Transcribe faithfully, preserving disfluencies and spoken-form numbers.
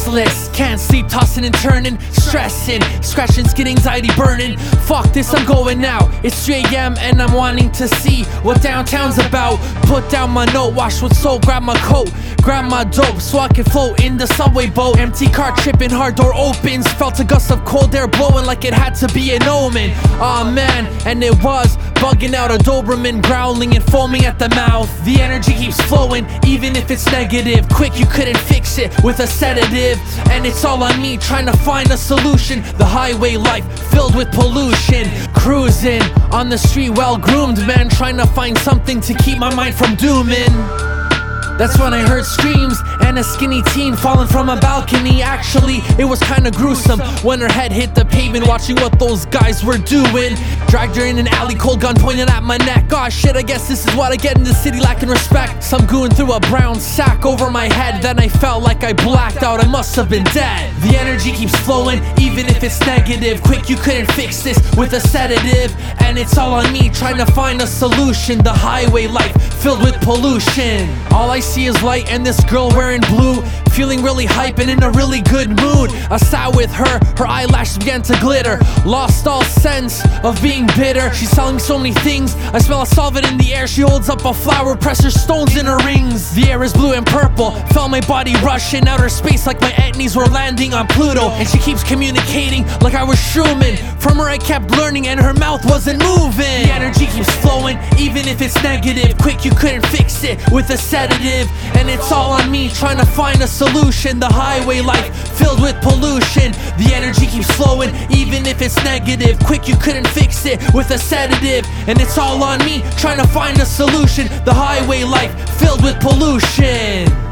restless, can't sleep, tossing and turning, stressing, scratching, skin, anxiety burning. Fuck this, I'm going now. It's three A M and I'm wanting to see what downtown's about. Put down my note, wash with soap, grab my coat, grab my dope so I can float in the subway boat. Empty car tripping, hard door opens, felt a gust of cold air blowing like it had to be an omen. Aw oh, man, and it was bugging out, a Doberman growling and foaming at the mouth. The energy keeps flowing, even if it's negative. Quick, you couldn't fix it with a sedative, and it's all on me trying to find a solution. The highway life filled with pollution, cruising on the street, well groomed man, trying to find something to keep my mind from dooming. That's when I heard screams and a skinny teen falling from a balcony. Actually, it was kinda gruesome when her head hit the pavement, watching what those guys were doing. Dragged her in an alley, cold gun pointed at my neck. Gosh shit, I guess this is what I get in the city, lacking respect. Some goon threw a brown sack over my head, then I felt like I blacked out, I must have been dead. The energy keeps flowing, even if it's negative. Quick, you couldn't fix this with a sedative, and it's all on me trying to find a solution. The highway life filled with pollution. All I see is light and this girl wearing blue, feeling really hype and in a really good mood. I sat with her, her eyelashes began to glitter, lost all sense of being bitter. She's telling me so many things, I smell a solvent in the air. She holds up a flower, presses stones in her rings. The air is blue and purple, felt my body rush in outer space like my etnies were landing on Pluto. And she keeps communicating like I was Schumann. From her I kept learning and her mouth wasn't moving. The energy keeps flowing, even if it's negative. Quick, you couldn't fix it with a sedative, and it's all on me trying to find a solution. The highway life filled with pollution. The energy keeps flowing, even if it's negative. Quick, you couldn't fix it with a sedative, and it's all on me trying to find a solution. The highway life filled with pollution.